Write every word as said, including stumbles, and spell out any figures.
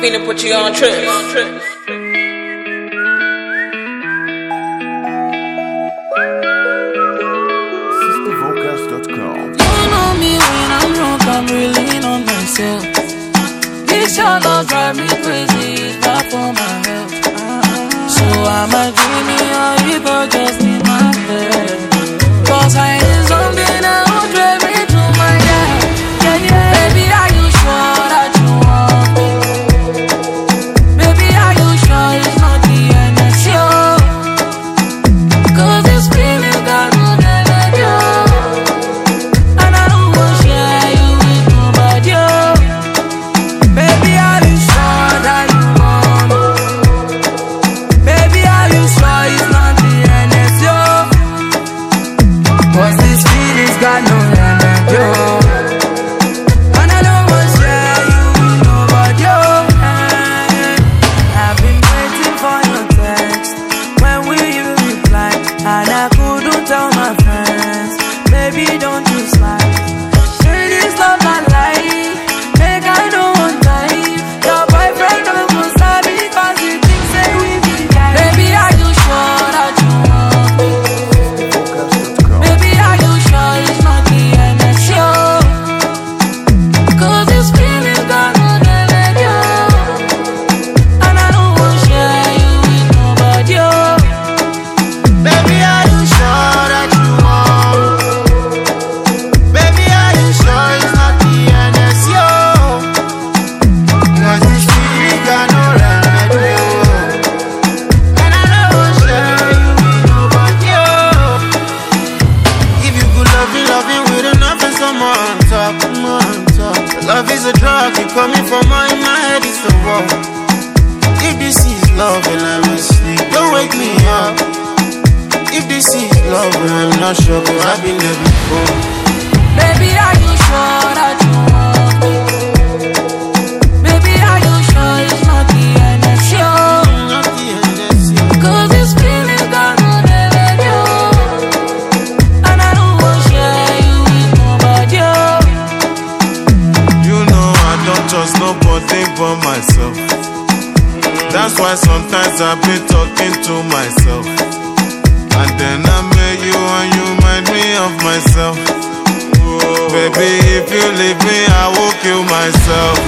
Finna put you on trip. Sister Vocals dot com. You know me when I'm drunk, I'm relying on myself. This your love drive me crazy, it's bad for my health. So I'm a dreaming, or you go just need my head. Cause I need something that will drive me to my head. Yeah, yeah. Baby, are you sure that you want me? Baby, are you sure it's not the end of show? Cause this feeling got no energy. And I don't want to share you with nobody. Baby, are you sure that you want me? Baby, are you sure it's not the end of show? Cause this feeling's got no energy. And I don't want to share you with nobody. I've been waiting for your text. When will you reply? And I couldn't tell my friends. Baby, don't you slide. Say this love not lie. Make I know one time. Your boyfriend don't go sabi cause he thinks say we be guys. Baby, are you sure that you want me? Vocals dot com. Baby, are you sure it's not the end of show? Cause this feeling got no energy. And I don't want to share you with nobody. Baby, are you sure that you want me? Baby, are you sure it's not the N S O? Cause this feeling got no remedy. And I don't want to share you with nobody. If you could love me, love me with enough and some more on top, more on top. Love is a drug, you coming from my in my head, it's a war. If this is love and I'm asleep, don't wake me up. If this is love and I'm not sure, but I've been there before. Baby, are you sure that you want me? Baby, are you sure it's not the end of show? Not the N S O. Cause this feeling got no energy. And I don't want to share you with nobody. You know I don't trust nobody but myself. That's why sometimes I be talking to myself. And then I met you and you remind me of myself. Baby, if you leave me, I will kill myself.